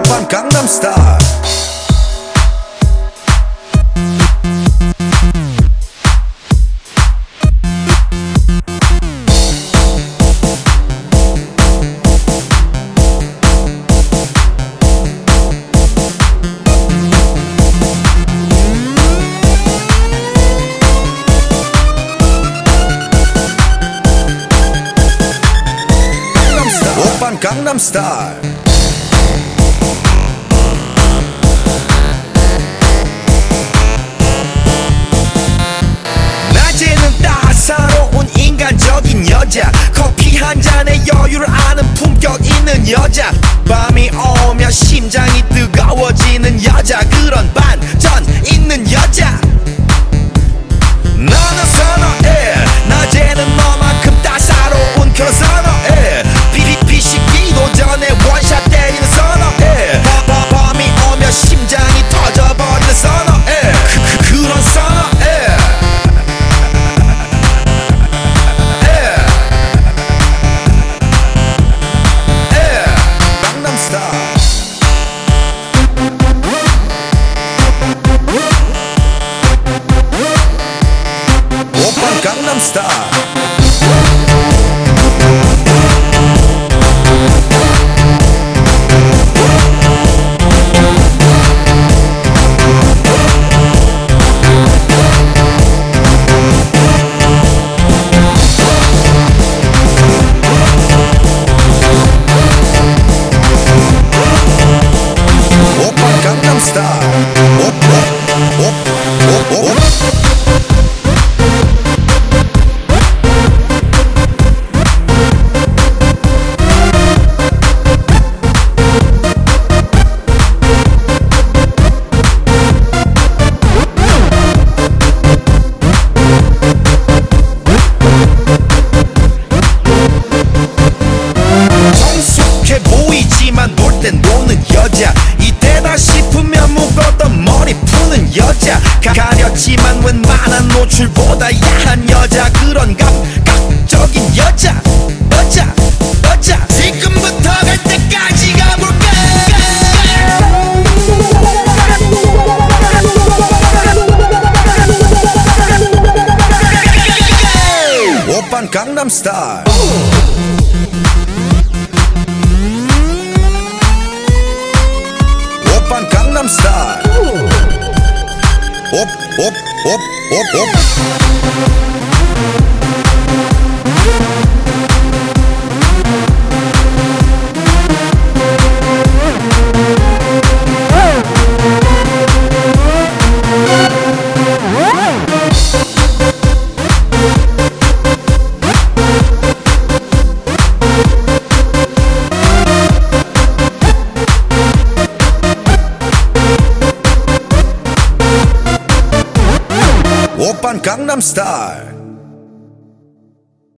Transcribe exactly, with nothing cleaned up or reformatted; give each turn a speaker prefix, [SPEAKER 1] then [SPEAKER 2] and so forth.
[SPEAKER 1] 오빤 강남스타일. 오빤 강남스타일. 낮에는 따사로운 인간적인 여자, 커피 한 잔에 여유를 아는 품격 있는 여자, 밤이 오면 심장이 뜨거워지는 여자, 그런 반전 있는 여자 너는 선호해. 낮에는 너만큼 따사로운 그 선호해. 피식기도 전에 원샷 때리는 선호해. 밤이 오면 심장이 터져버리는 선호해. 그, 그, 그런 선호해. 강남스타일. 오빤 강남스타일. 정숙해 보이지만 놀 땐 노는 여자, 이때다 싶으면 묶었던 머리 푸는 여자, 가렸지만 웬만한 노출보다 야한 여자, 그런 감각적인 여자, 여자, 여자. 지금부터 갈 때까지 가볼까? 오빤 강남스타일. 오빤 강남스타일. 옵옵옵옵옵. 오빤 강남스타일.